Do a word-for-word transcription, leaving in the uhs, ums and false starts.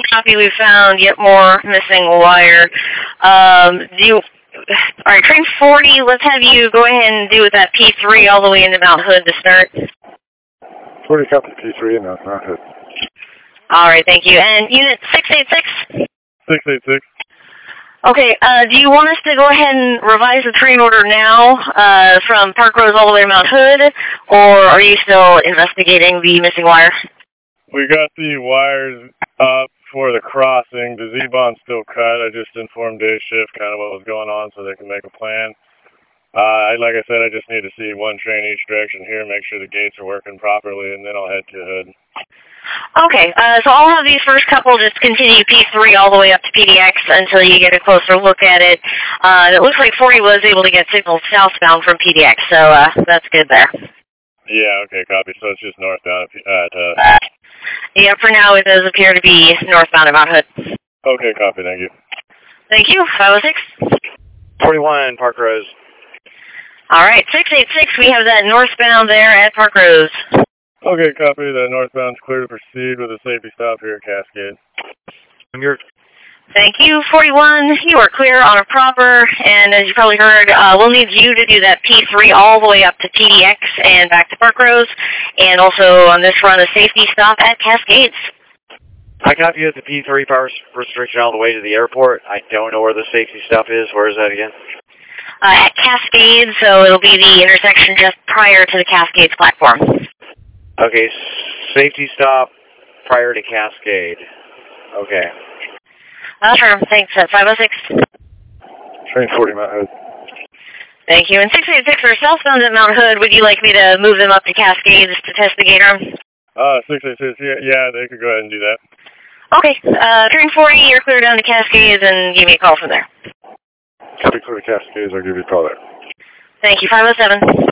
copy. We found yet more missing wire. Um, do you, all right, train forty, let's have you go ahead and do with that P three all the way into Mount Hood to start. forty copy P three in Mount Hood. All right, thank you. And unit six eight six? six eight six. Okay, uh, do you want us to go ahead and revise the train order now uh, from Park Rose all the way to Mount Hood, or are you still investigating the missing wire? We got the wires up for the crossing. The Z-bond's still cut. I just informed day shift kind of what was going on so they can make a plan. Uh, like I said, I just need to see one train each direction here, make sure the gates are working properly, and then I'll head to Hood. Okay, uh, so I'll have these first couple just continue P three all the way up to P D X until you get a closer look at it. Uh, it looks like forty was able to get signals southbound from P D X, so uh, that's good there. Yeah, okay, copy. So it's just northbound at uh Yeah, for now it does appear to be northbound at Mount Hood. Okay, copy, thank you. Thank you, five oh six. forty-one, Park Rose. All right, six eight six, we have that northbound there at Park Rose. Okay, copy. The northbound's clear to proceed with a safety stop here at Cascade. You're Thank you, forty-one. You are clear on a proper, and as you probably heard, uh, we'll need you to do that P three all the way up to P D X and back to Park Rose, and also on this run, a safety stop at Cascades. I copy you at the P three power restriction all the way to the airport. I don't know where the safety stop is. Where is that again? Uh, at Cascades, so it'll be the intersection just prior to the Cascades platform. Okay, safety stop prior to Cascade. Okay. Uh, sure, thanks. Uh, five oh six. Train forty, Mount Hood. Thank you. And six eight six are southbound at Mount Hood. Would you like me to move them up to Cascades to test the gate arm? Uh, six eight six, yeah, yeah, they could go ahead and do that. Okay, uh, train forty, you're clear down to Cascades, and give me a call from there. Copy, clear to Cascades, I'll give you a call there. Thank you, five oh seven.